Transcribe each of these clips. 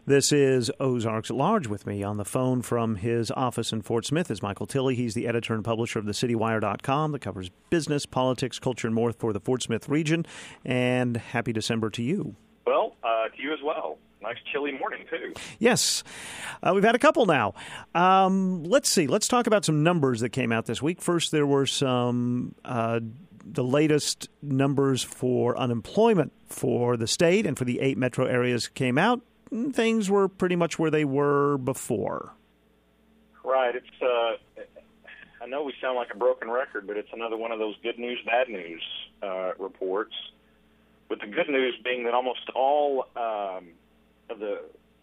This is Ozarks at Large. With me on the phone from his office in Fort Smith is Michael Tilley. He's the editor and publisher of thecitywire.com that covers business, politics, culture, and more for the Fort Smith region. And happy December to you. Well, to you as well. Nice chilly morning, too. Yes. We've had a couple now. Let's see. Let's talk about some numbers that came out this week. First, there were some the latest numbers for unemployment for the state and for the 8 metro areas came out. Things were pretty much where they were before. Right. It's. I know we sound like a broken record, but it's another one of those good news, bad news reports. With the good news being that almost all of the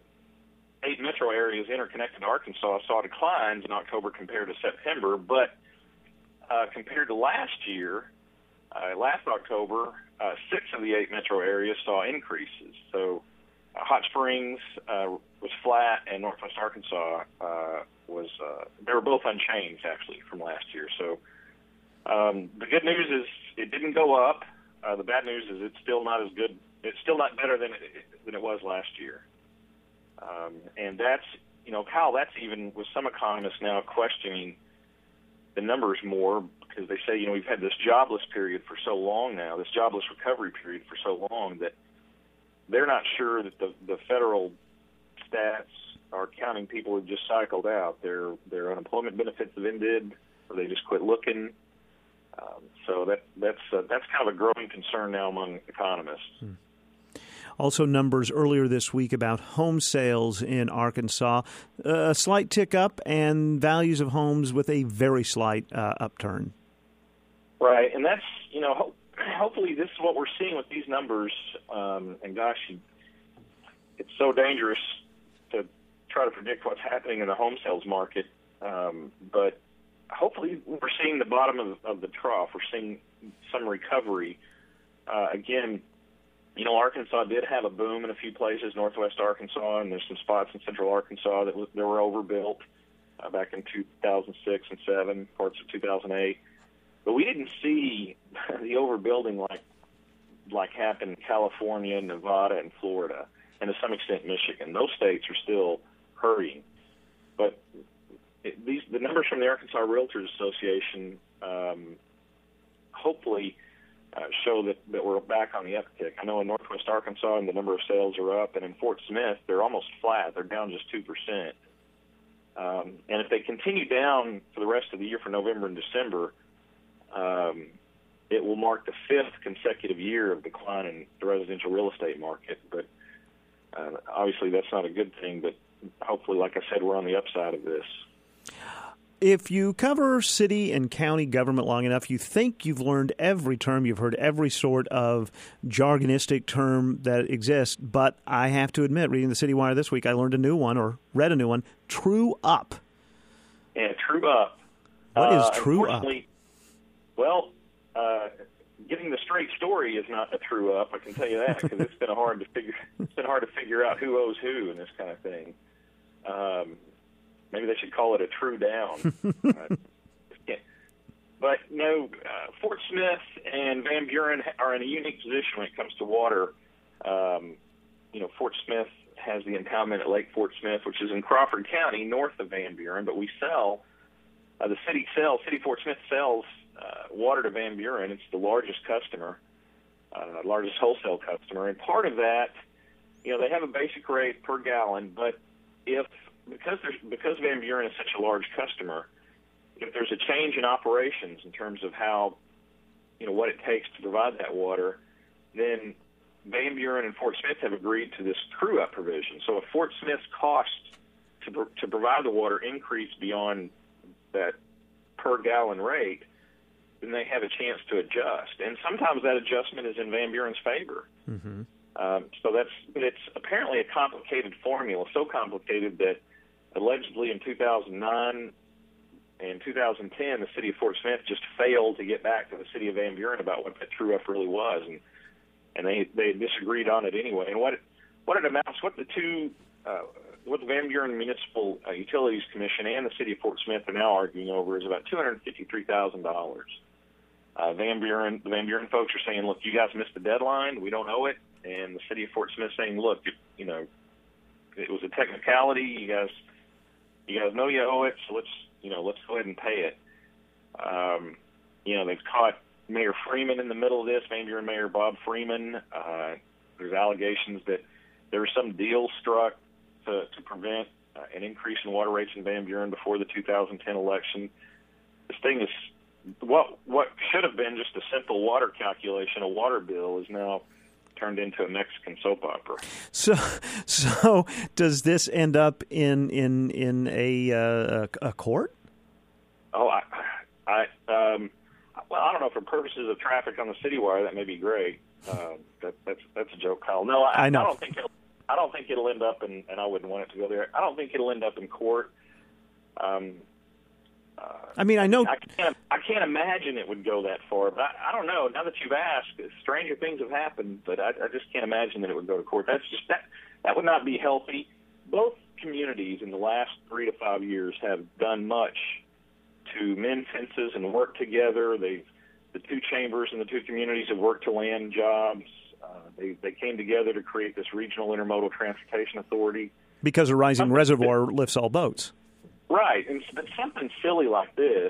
8 metro areas interconnected to Arkansas saw declines in October compared to September, but compared to last year, last October, 6 of the 8 metro areas saw increases. So Hot Springs was flat, and Northwest Arkansas was they were both unchanged, actually, from last year. So the good news is it didn't go up. The bad news is it's still not as good. It's still not better than it was last year. And that's, Kyle, that's even with some economists now questioning the numbers more because they say, we've had this jobless period for so long now, this jobless recovery period for so long that they're not sure that the federal stats are counting people who've just cycled out. Their unemployment benefits have ended, or they just quit looking. So that's kind of a growing concern now among economists. Also, numbers earlier this week about home sales in Arkansas, a slight tick up, and values of homes with a very slight upturn. Right, and that's hopefully this is what we're seeing with these numbers. And gosh, it's so dangerous to try to predict what's happening in the home sales market. But hopefully we're seeing the bottom of the trough. We're seeing some recovery. Again, Arkansas did have a boom in a few places, Northwest Arkansas, and there's some spots in Central Arkansas that were overbuilt back in 2006 and 2007, parts of 2008. But we didn't see the overbuilding like happened in California, Nevada, and Florida, and to some extent Michigan. Those states are still hurting. But the numbers from the Arkansas Realtors Association hopefully show that we're back on the uptick. I know in Northwest Arkansas the number of sales are up, and in Fort Smith they're almost flat. They're down just 2%. And if they continue down for the rest of the year for November and December, it will mark the 5th consecutive year of decline in the residential real estate market. But obviously that's not a good thing, but hopefully, like I said, we're on the upside of this. If you cover city and county government long enough, you think you've learned every term, you've heard every sort of jargonistic term that exists, but I have to admit, reading the City Wire this week, I learned a new one, or read a new one, true up. Yeah, true up. What is true up? Well, getting the straight story is not a true up, I can tell you that, because it's been hard to figure out who owes who and this kind of thing. Maybe they should call it a true down. But Fort Smith and Van Buren are in a unique position when it comes to water. Fort Smith has the impoundment at Lake Fort Smith, which is in Crawford County, north of Van Buren. But we sell City Fort Smith sells water to Van Buren. It's the largest customer, largest wholesale customer, and part of that, they have a basic rate per gallon. But because Van Buren is such a large customer, if there's a change in operations in terms of how, what it takes to provide that water, then Van Buren and Fort Smith have agreed to this true-up provision. So if Fort Smith's cost to provide the water increase beyond that per-gallon rate, then they have a chance to adjust. And sometimes that adjustment is in Van Buren's favor. Mm-hmm. It's apparently a complicated formula, so complicated that allegedly in 2009 and 2010, the city of Fort Smith just failed to get back to the city of Van Buren about what that true-up really was, and they disagreed on it anyway. And what it amounts, what the Van Buren Municipal Utilities Commission and the city of Fort Smith are now arguing over is about $253,000. The Van Buren folks are saying, look, you guys missed the deadline. We don't owe it. And the city of Fort Smith saying, look, it was a technicality. You guys know you owe it, so let's go ahead and pay it. They've caught Mayor Freeman in the middle of this, Van Buren Mayor Bob Freeman. There's allegations that there was some deal struck to prevent an increase in water rates in Van Buren before the 2010 election. This thing is what should have been just a simple water calculation, a water bill, is now turned into a Mexican soap opera. So does this end up in a court? Oh, well, I don't know. For purposes of traffic on the CityWire, that may be great. That's a joke, Kyle. No, I know. I don't think it'll end up in, and I wouldn't want it to go there. I don't think it'll end up in court. I mean, I know. I can't imagine it would go that far, but I don't know. Now that you've asked, stranger things have happened, but I just can't imagine that it would go to court. That would not be healthy. Both communities in the last 3 to 5 years have done much to mend fences and work together. The two chambers in the two communities have worked to land jobs. They came together to create this regional intermodal transportation authority. Because a rising reservoir lifts all boats. Right, but something silly like this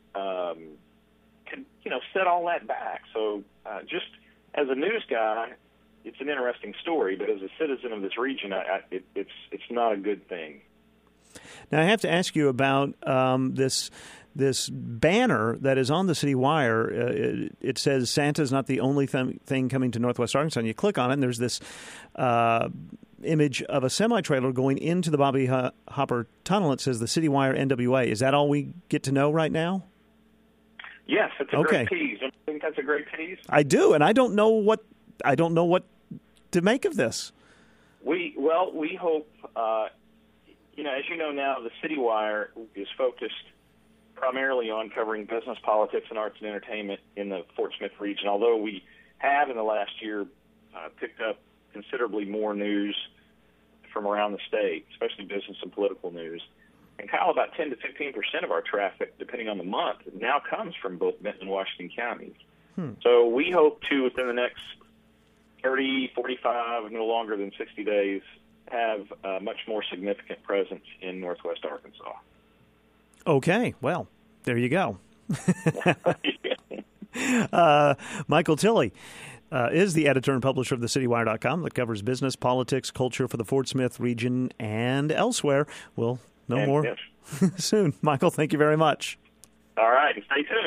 can set all that back. So just as a news guy, it's an interesting story, but as a citizen of this region, it's not a good thing. Now, I have to ask you about this banner that is on the CityWire. It says Santa's not the only thing coming to Northwest Arkansas. And you click on it, and there's this image of a semi-trailer going into the Bobby Hopper Tunnel. It says the CityWire NWA. Is that all we get to know right now? Yes, it's a great tease. I think that's a great tease. I do, and I don't know what to make of this. We hope. As you know now, the CityWire is focused primarily on covering business, politics, and arts and entertainment in the Fort Smith region. Although we have in the last year picked up considerably more news from around the state, especially business and political news. And Kyle, about 10 to 15% of our traffic, depending on the month, now comes from both Benton and Washington counties. So we hope to, within the next 30, 45, no longer than 60 days, have a much more significant presence in Northwest Arkansas. Okay, well, there you go. Michael Tilley is the editor and publisher of the CityWire.com that covers business, politics, culture for the Fort Smith region and elsewhere. We'll know more soon. Michael, thank you very much. All right, stay tuned.